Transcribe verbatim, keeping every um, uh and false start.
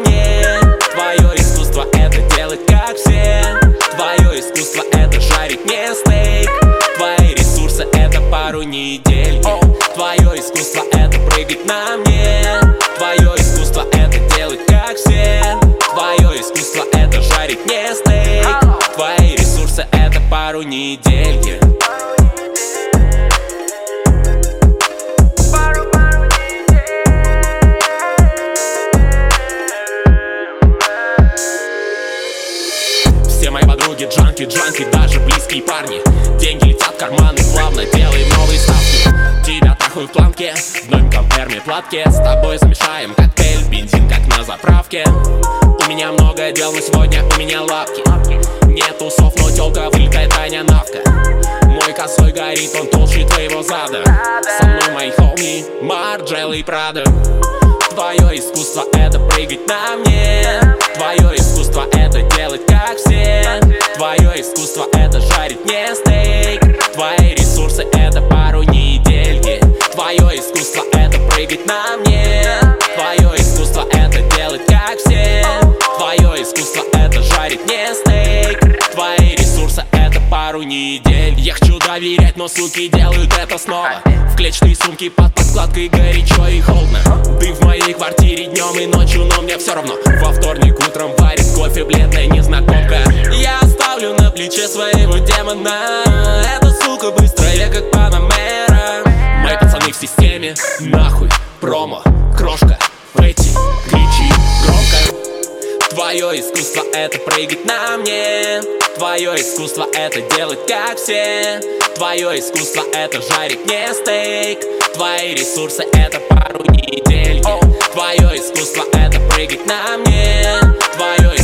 мне. Твое искусство это делать как все. Твое искусство это жарить мне стейк. Твои ресурсы это пару недель. Твое искусство это прыгать на мне. Твое искусство это делать как все. Твое искусство это жарить мне стейк. Твои ресурсы это пару недель. Все мои подруги джанки, джанки, даже близкие парни. Деньги летят в карманы, плавно делаем новые ставки. Тебя трахаю в планке, в новеньком Эрме платке. С тобой замешаем коктейль, бензин как на заправке. У меня много дел, но сегодня у меня лапки. Нет усов, но тёлка вылетает Таня Навка. Мой косой горит, он толще твоего зада. Со мной мои хоми, Марджелла и Прада. Твое искусство это прыгать на мне. Твое искусство это делать как все. Твое искусство это жарить мне стейк. Твои ресурсы это пару недель. Твое искусство это прыгать на мне. Твое искусство это делать как все. Твое искусство это жарить мне стейк. Твои ресурсы это пару недель. Я хочу доверять, но суки делают это снова. В клетчатой сумке под подкладкой горячо и холодно. Ты в моей квартире днем и ночью, но мне все равно. Во вторник утром варит кофе бледная незнакомка. Я оставлю на плече своего демона. Эта сука быстрая, как Панамера. Мои пацаны в системе, нахуй, промо, крошка, Пэти, кричи громко. Твое искусство это прыгать на мне. Твое искусство это делать как все. Твое искусство это жарить мне стейк. Твои ресурсы это пару недель. Твое искусство это прыгать на мне. Твое